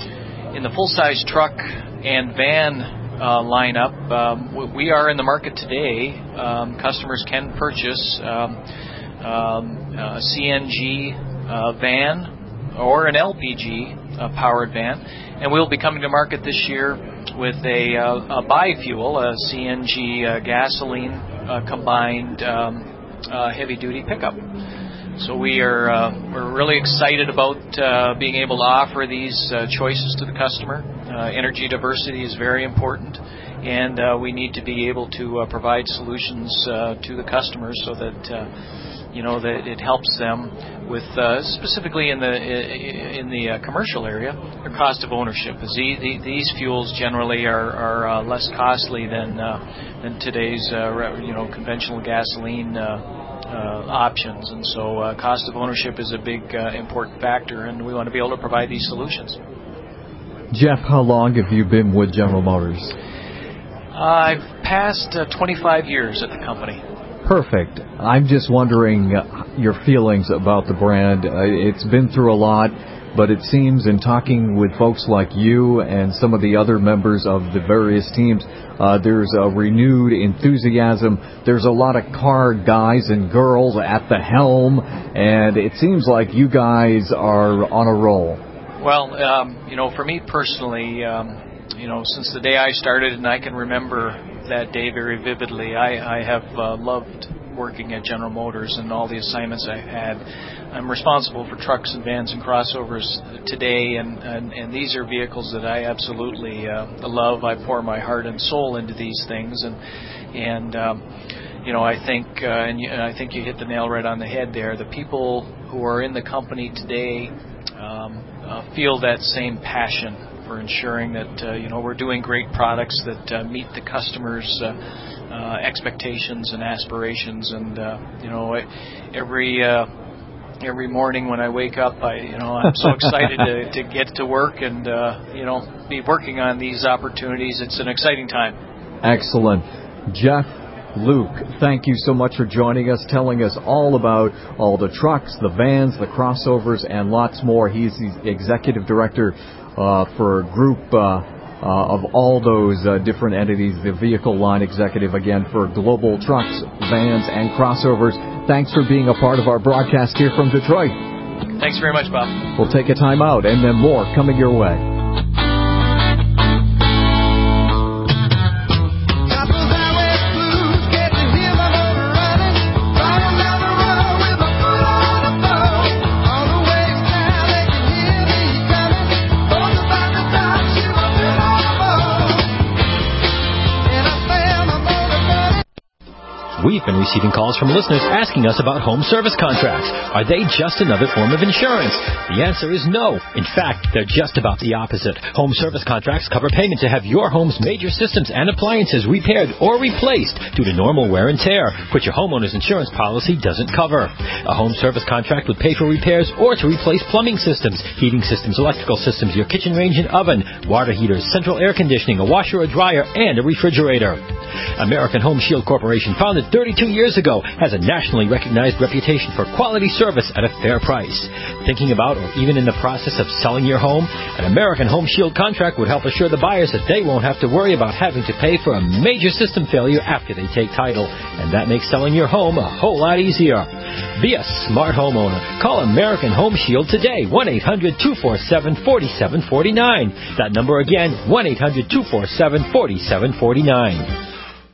in the full-size truck and van uh, lineup, um, we are in the market today. Um, customers can purchase um, um, a C N G uh, van or an L P G uh, powered van. And we'll be coming to market this year with a, uh, a biofuel, a C N G uh, gasoline uh, combined um, uh, heavy-duty pickup. So we are uh, we're really excited about uh, being able to offer these uh, choices to the customer. Uh, energy diversity is very important, and uh, we need to be able to uh, provide solutions uh, to the customers so that uh, you know that it helps them with uh, specifically in the in the uh, commercial area, their cost of ownership. As the, the, these fuels generally are, are uh, less costly than uh, than today's uh, you know conventional gasoline uh, uh, options, and so uh, cost of ownership is a big uh, important factor, and we want to be able to provide these solutions. Jeff, how long have you been with General Motors? Uh, I've passed uh, twenty-five years at the company. Perfect. I'm just wondering uh, your feelings about the brand. Uh, it's been through a lot, but it seems in talking with folks like you and some of the other members of the various teams, uh, there's a renewed enthusiasm. There's a lot of car guys and girls at the helm, and it seems like you guys are on a roll. Well, um, you know, for me personally, um, you know, since the day I started, and I can remember that day very vividly, I, I have uh, loved working at General Motors and all the assignments I've had. I'm responsible for trucks and vans and crossovers today, and, and, and these are vehicles that I absolutely uh, love. I pour my heart and soul into these things, and and um, you know, I think uh, and, you, and I think you hit the nail right on the head there. The people who are in the company today um, uh, feel that same passion for ensuring that uh, you know we're doing great products that uh, meet the customers' uh, uh, expectations and aspirations, and uh, you know every uh, every morning when I wake up, I you know I'm so excited to, to get to work and uh, you know be working on these opportunities. It's an exciting time. Excellent, Jeff. Luke, thank you so much for joining us, telling us all about all the trucks, the vans, the crossovers, and lots more. He's the executive director uh, for a group uh, uh, of all those uh, different entities, the vehicle line executive, again, for Global Trucks, Vans, and Crossovers. Thanks for being a part of our broadcast here from Detroit. Thanks very much, Bob. We'll take a time out, and then more coming your way. We've been receiving calls from listeners asking us about home service contracts. Are they just another form of insurance? The answer is no. In fact, they're just about the opposite. Home service contracts cover payment to have your home's major systems and appliances repaired or replaced due to normal wear and tear, which your homeowner's insurance policy doesn't cover. A home service contract would pay for repairs or to replace plumbing systems, heating systems, electrical systems, your kitchen range and oven, water heaters, central air conditioning, a washer or dryer, and a refrigerator. American Home Shield Corporation, founded thirty-two years ago, has a nationally recognized reputation for quality service at a fair price. Thinking about or even in the process of selling your home? An American Home Shield contract would help assure the buyers that they won't have to worry about having to pay for a major system failure after they take title. And that makes selling your home a whole lot easier. Be a smart homeowner. Call American Home Shield today. one eight hundred two four seven four seven four nine. That number again, one eight hundred two four seven four seven four nine.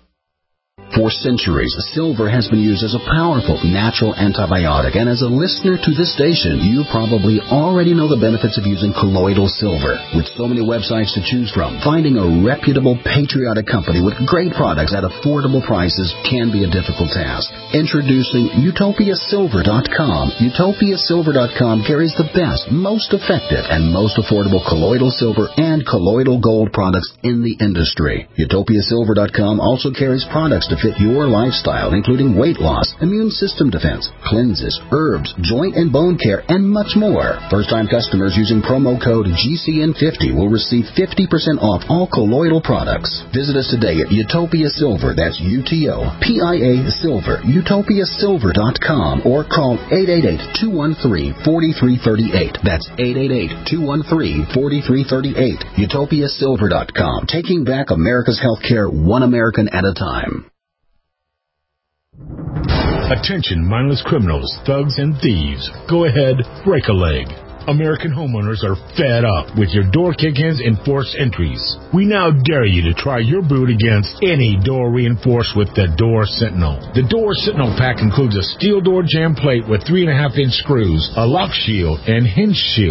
For centuries, silver has been used as a powerful natural antibiotic, and as a listener to this station, you probably already know the benefits of using colloidal silver. With so many websites to choose from, finding a reputable, patriotic company with great products at affordable prices can be a difficult task. Introducing Utopia Silver dot com. Utopia Silver dot com carries the best, most effective, and most affordable colloidal silver and colloidal gold products in the industry. Utopia Silver dot com also carries products to fit your lifestyle, including weight loss, immune system defense, cleanses, herbs, joint and bone care, and much more. First-time customers using promo code G C N fifty will receive fifty percent off all colloidal products. Visit us today at Utopia Silver, that's U T O P I A Silver, Utopia Silver dot com, or call eight eight eight, two one three, four three three eight. That's eight eight eight, two one three, four three three eight. Utopia Silver dot com, taking back America's healthcare one American at a time. Attention, mindless criminals, thugs, and thieves. Go ahead, break a leg. American homeowners are fed up with your door kick-ins and forced entries. We now dare you to try your boot against any door reinforced with the Door Sentinel. The Door Sentinel pack includes a steel door jam plate with three and a half inch screws, a lock shield, and hinge shields.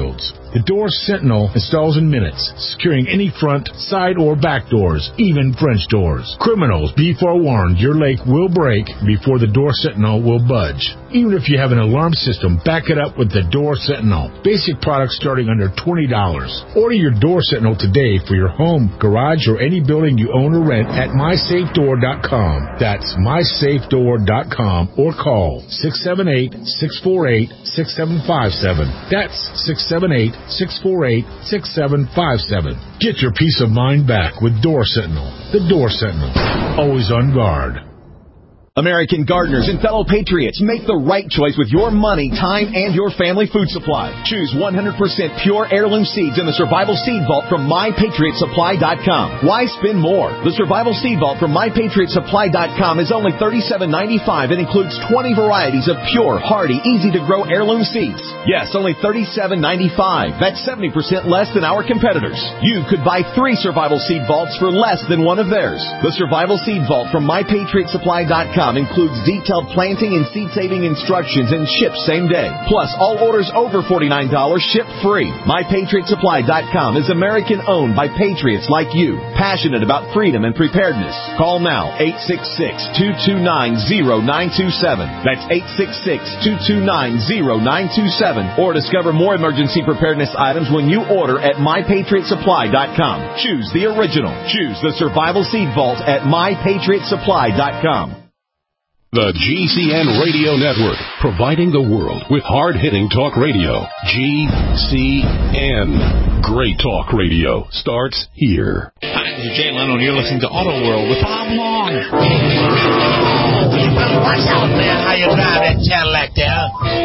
The Door Sentinel installs in minutes, securing any front, side, or back doors, even French doors. Criminals, be forewarned, your lake will break before the Door Sentinel will budge. Even if you have an alarm system, back it up with the Door Sentinel. Basic products starting under twenty dollars. Order your Door Sentinel today for your home, garage, or any building you own or rent at my safe door dot com. That's my safe door dot com or call six seven eight, six four eight, six seven five seven. That's six seven eight, six four eight, six seven five seven. Get your peace of mind back with Door Sentinel. The Door Sentinel. Always on guard. American gardeners and fellow patriots, make the right choice with your money, time, and your family food supply. Choose one hundred percent pure heirloom seeds in the Survival Seed Vault from my patriot supply dot com. Why spend more? The Survival Seed Vault from my patriot supply dot com is only thirty-seven ninety-five and includes twenty varieties of pure, hardy, easy-to-grow heirloom seeds. Yes, only thirty-seven ninety-five. That's seventy percent less than our competitors. You could buy three Survival Seed Vaults for less than one of theirs. The Survival Seed Vault from my patriot supply dot com includes detailed planting and seed-saving instructions and ships same day. Plus, all orders over forty-nine dollars ship free. my patriot supply dot com is American-owned by patriots like you, passionate about freedom and preparedness. Call now, eight six six, two two nine, zero nine two seven. That's eight six six, two two nine, zero nine two seven. Or discover more emergency preparedness items when you order at my patriot supply dot com. Choose the original. Choose the Survival Seed Vault at my patriot supply dot com. The G C N Radio Network, providing the world with hard-hitting talk radio. G C N. Great talk radio starts here. Hi, this is Jay Leno, and you're listening to Auto World with Bob Long. Well, watch out, man, how you drive that Cadillac there.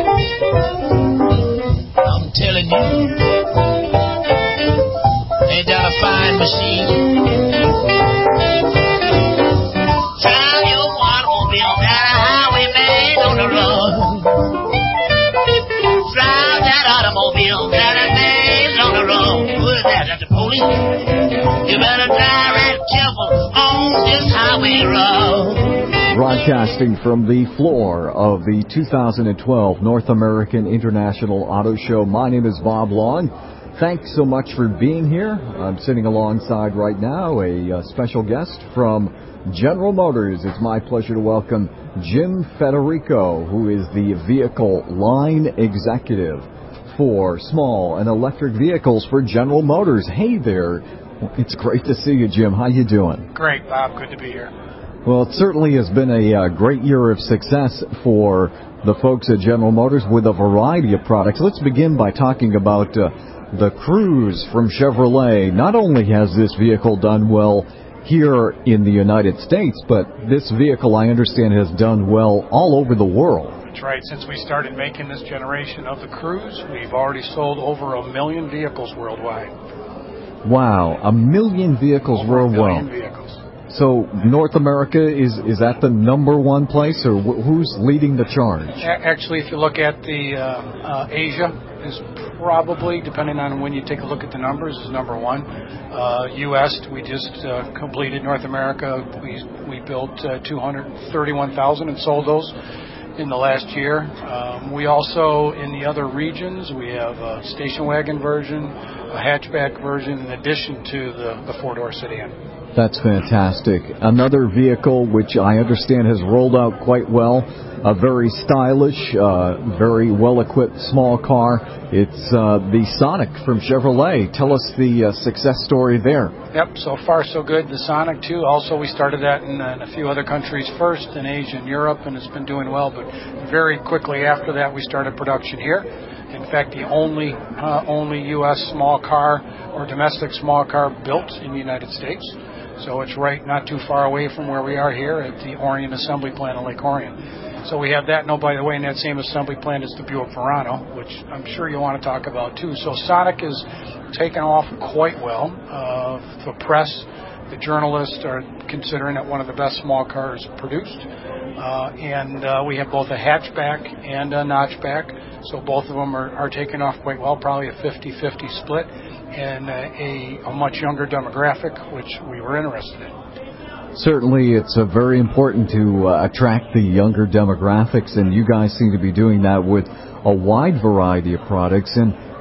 I'm telling you, ain't that a fine machine? On the road. Drive that automobile, that remains on the road. Who is that? That's the police. You better drive that careful on this highway road. Broadcasting from the floor of the two thousand twelve North American International Auto Show. My name is Bob Long. Thanks so much for being here. I'm sitting alongside right now a, a special guest from General Motors. It's my pleasure to welcome Jim Federico, who is the Vehicle Line Executive for small and electric vehicles for General Motors. Hey there. It's great to see you, Jim. How you doing? Great, Bob. Good to be here. Well, it certainly has been a uh, great year of success for the folks at General Motors with a variety of products. Let's begin by talking about uh, the Cruze from Chevrolet. Not only has this vehicle done well here in the United States, but this vehicle, I understand, has done well all over the world. That's right. Since we started making this generation of the Cruze, we've already sold over a million vehicles worldwide. Wow, a million vehicles over worldwide. A million vehicles. So North America, is is that the number one place, or wh- who's leading the charge? Actually, if you look at the uh, uh, Asia, is probably, depending on when you take a look at the numbers, is number one. Uh, U S, we just uh, completed North America. We we built uh, two hundred thirty-one thousand and sold those in the last year. Um, we also, in the other regions, we have a station wagon version, a hatchback version, in addition to the, the four-door sedan. That's fantastic. Another vehicle which I understand has rolled out quite well, a very stylish, uh, very well-equipped small car. It's uh, the Sonic from Chevrolet. Tell us the uh, success story there. Yep, so far so good. The Sonic, too. Also, we started that in, in a few other countries first, in Asia and Europe, and it's been doing well. But very quickly after that, we started production here. In fact, the only uh, only U S small car or domestic small car built in the United States. So it's right not too far away from where we are here at the Orion Assembly Plant in Lake Orion. So we have that. And oh, by the way, in that same assembly plant is the Buick Verano, which I'm sure you want to talk about too. So Sonic is taken off quite well. Uh, the press, the journalists are considering it one of the best small cars produced. Uh, and uh, we have both a hatchback and a notchback. So both of them are, are taking off quite well, probably a fifty-fifty split. And uh, a, a much younger demographic, which we were interested in. Certainly, it's uh, very important to uh, attract the younger demographics, and you guys seem to be doing that with a wide variety of products. And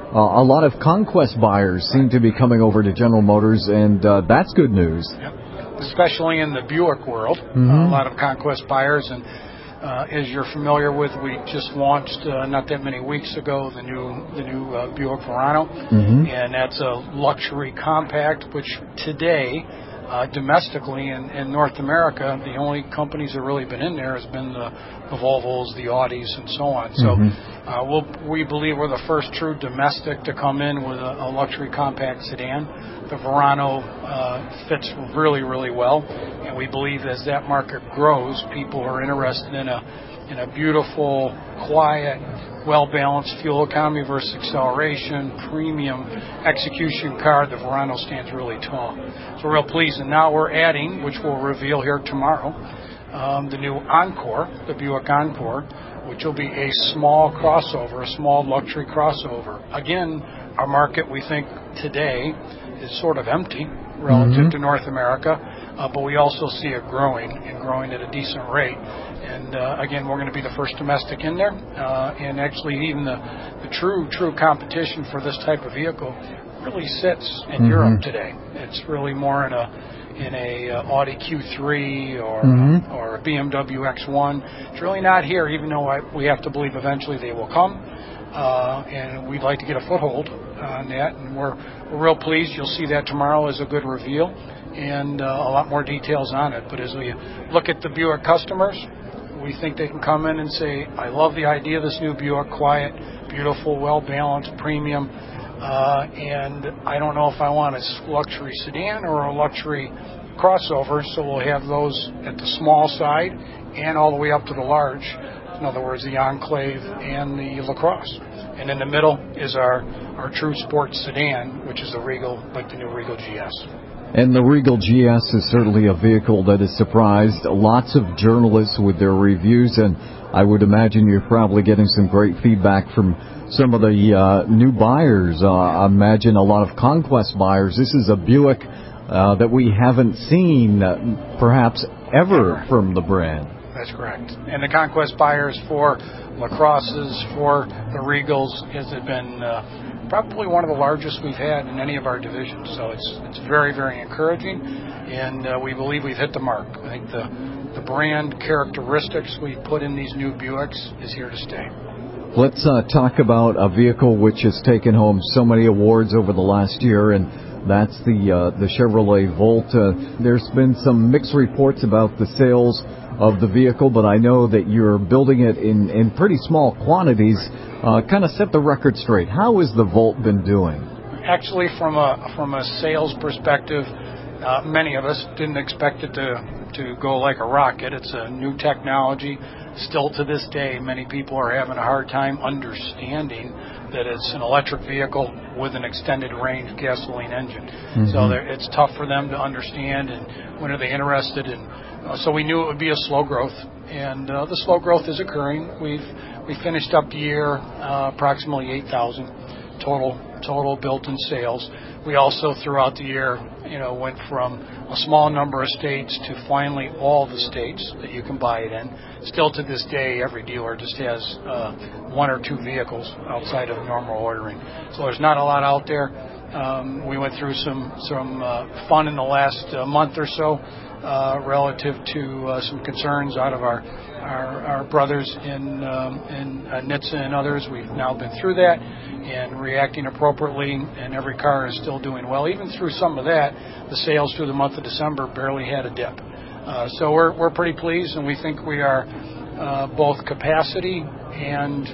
uh, a lot of conquest buyers seem to be coming over to General Motors, and uh, that's good news. Yep. Especially in the Buick world, Mm-hmm. uh, a lot of conquest buyers, and uh, as you're familiar with, we just launched uh, not that many weeks ago the new the new uh, Buick Verano, Mm-hmm. and that's a luxury compact, which today, uh, domestically in, in North America, the only companies that have really been in there has been the, the Volvos, the Audis, and so on. So Mm-hmm. uh, we'll, we believe we're the first true domestic to come in with a, a luxury compact sedan. The Verano uh, fits really, really well, and we believe as that market grows, people are interested in a in a beautiful, quiet, well-balanced fuel economy versus acceleration, premium execution car. The Verano stands really tall. So we're real pleased, and now we're adding, which we'll reveal here tomorrow, um, the new Encore, the Buick Encore, which will be a small crossover, a small luxury crossover. Again, our market, we think, today is sort of empty relative Mm-hmm. to North America, uh, but we also see it growing and growing at a decent rate. And uh, again, we're going to be the first domestic in there, uh, and actually even the, the true true competition for this type of vehicle really sits in Mm-hmm. Europe today. It's really more in a in a uh, Audi Q three or Mm-hmm. or a B M W X one. It's really not here, even though I, we have to believe eventually they will come. Uh, and we'd like to get a foothold on that, and we're, we're real pleased. You'll see that tomorrow as a good reveal, and uh, a lot more details on it. But as we look at the Buick customers, we think they can come in and say, I love the idea of this new Buick, quiet, beautiful, well-balanced, premium, uh, and I don't know if I want a luxury sedan or a luxury crossover, so we'll have those at the small side and all the way up to the large. In other words, the Enclave and the LaCrosse. And in the middle is our, our true sports sedan, which is the Regal, like the new Regal G S. And the Regal G S is certainly a vehicle that has surprised lots of journalists with their reviews, and I would imagine you're probably getting some great feedback from some of the uh, new buyers. Uh, I imagine a lot of conquest buyers. This is a Buick uh, that we haven't seen uh, perhaps ever from the brand. That's correct. And the conquest buyers for LaCrosses, for the Regals, has been uh, probably one of the largest we've had in any of our divisions. So it's it's very, very encouraging, and uh, we believe we've hit the mark. I think the, the brand characteristics we put in these new Buicks is here to stay. Let's uh, talk about a vehicle which has taken home so many awards over the last year, and that's the uh, the Chevrolet Volt. Uh, there's been some mixed reports about the sales of the vehicle, but I know that you're building it in, in pretty small quantities. Uh, kind of set the record straight. How has the Volt been doing? Actually, from a from a sales perspective, uh, many of us didn't expect it to to go like a rocket. It's a new technology. Still to this day, many people are having a hard time understanding that it's an electric vehicle with an extended range gasoline engine. Mm-hmm. So it's tough for them to understand, and when are they interested in. Uh, so we knew it would be a slow growth, and uh, the slow growth is occurring. We've we finished up the year uh, approximately eight thousand total total built-in sales. We also throughout the year, you know, went from a small number of states to finally all the states that you can buy it in. Still to this day, every dealer just has uh, one or two vehicles outside of normal ordering. So there's not a lot out there. Um, we went through some some uh, fun in the last uh, month or so. Uh, relative to uh, some concerns out of our our, our brothers in um, in uh, N H T S A and others. We've now been through that and reacting appropriately, and every car is still doing well. Even through some of that, the sales through the month of December barely had a dip. Uh, so we're we're pretty pleased, and we think we are uh, both capacity and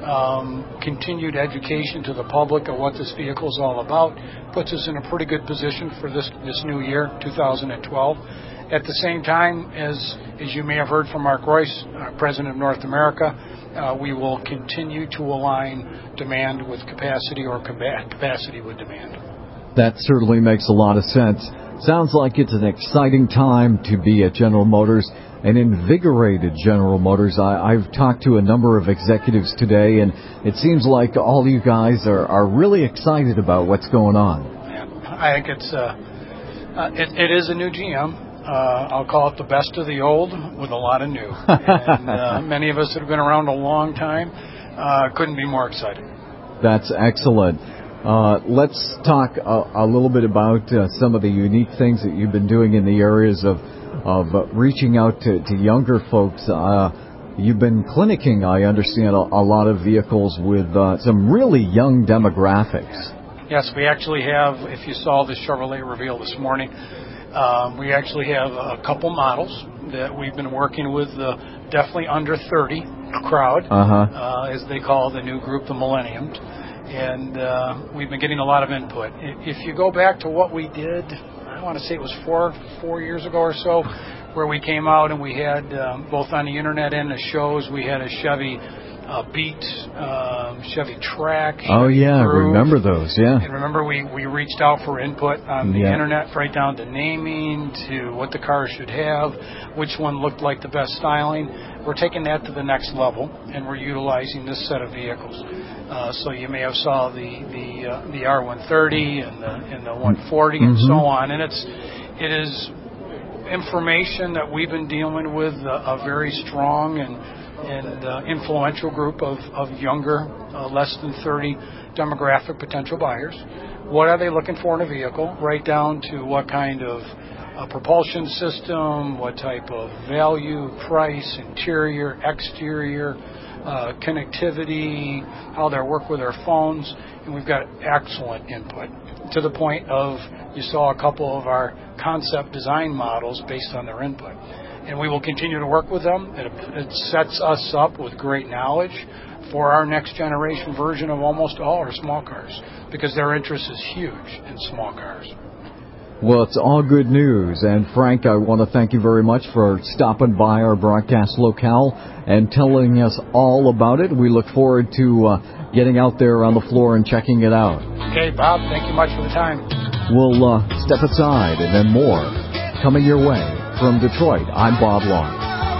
um, continued education to the public of what this vehicle is all about puts us in a pretty good position for this this new year, two thousand twelve. At the same time, as as you may have heard from Mark Royce, uh, President of North America, uh, we will continue to align demand with capacity or capacity with demand. That certainly makes a lot of sense. Sounds like it's an exciting time to be at General Motors, an invigorated General Motors. I, I've talked to a number of executives today, and it seems like all you guys are, are really excited about what's going on. Yeah, I think it's uh, uh, it, it is a new G M. Uh, I'll call it the best of the old with a lot of new. And uh, many of us that have been around a long time uh, couldn't be more excited. That's excellent. Uh, let's talk a, a little bit about uh, some of the unique things that you've been doing in the areas of of uh, reaching out to, to younger folks. Uh, you've been clinicking, I understand, a, a lot of vehicles with uh, some really young demographics. Yes, we actually have, if you saw the Chevrolet reveal this morning, um, we actually have a couple models that we've been working with the definitely under thirty crowd, uh-huh. uh, as they call the new group, the Millenniums. And uh, we've been getting a lot of input. If you go back to what we did, I want to say it was four four years ago or so, where we came out and we had, um, both on the internet and the shows, we had a Chevy uh, Beat, um, Chevy Track. Chevy oh, yeah, I Groove. remember those, yeah. And remember, we, we reached out for input on the yeah. internet, right down to naming, to what the car should have, which one looked like the best styling. We're taking that to the next level, and we're utilizing this set of vehicles. Uh, so you may have saw the the uh, the R one thirty and the and the one forty and mm-hmm. so on, and it's it is information that we've been dealing with a, a very strong and and uh, influential group of of younger, uh, less than thirty demographic potential buyers. What are they looking for in a vehicle? Right down to what kind of a propulsion system, what type of value, price, interior, exterior, uh, connectivity, how they work with their phones, and we've got excellent input to the point of you saw a couple of our concept design models based on their input. And we will continue to work with them. It, it sets us up with great knowledge for our next generation version of almost all our small cars, because their interest is huge in small cars. Well, it's all good news. And, Frank, I want to thank you very much for stopping by our broadcast locale and telling us all about it. We look forward to uh, getting out there on the floor and checking it out. Okay, Bob, thank you much for the time. We'll uh, step aside and then more coming your way. From Detroit, I'm Bob Long.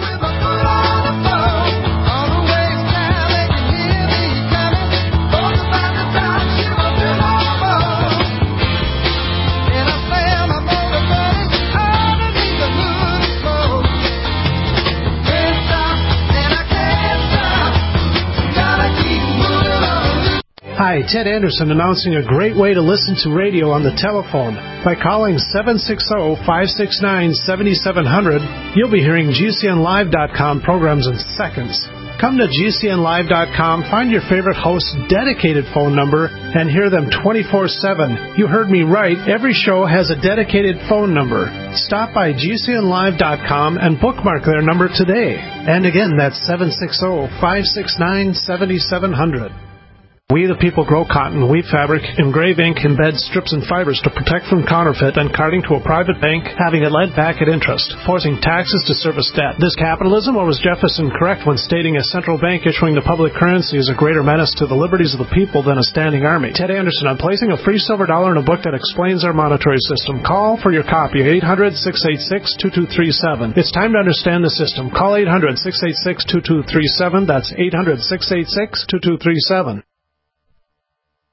Hi, Ted Anderson announcing a great way to listen to radio on the telephone. By calling seven six zero, five six nine, seven seven zero zero, you'll be hearing G C N live dot com programs in seconds. Come to G C N live dot com, find your favorite host's dedicated phone number, and hear them twenty-four seven. You heard me right. Every show has a dedicated phone number. Stop by G C N live dot com and bookmark their number today. And again, that's seven six zero, five six nine, seven seven zero zero. We the people grow cotton, weave fabric, engrave ink, embed strips and fibers to protect from counterfeit and carting to a private bank, having it lent back at interest, forcing taxes to service debt. This capitalism, or was Jefferson correct when stating a central bank issuing the public currency is a greater menace to the liberties of the people than a standing army? Ted Anderson, I'm placing a free silver dollar in a book that explains our monetary system. Call for your copy, eight hundred, six eight six, two two three seven. It's time to understand the system. Call eight hundred, six eight six, two two three seven. That's eight hundred, six eight six, two two three seven.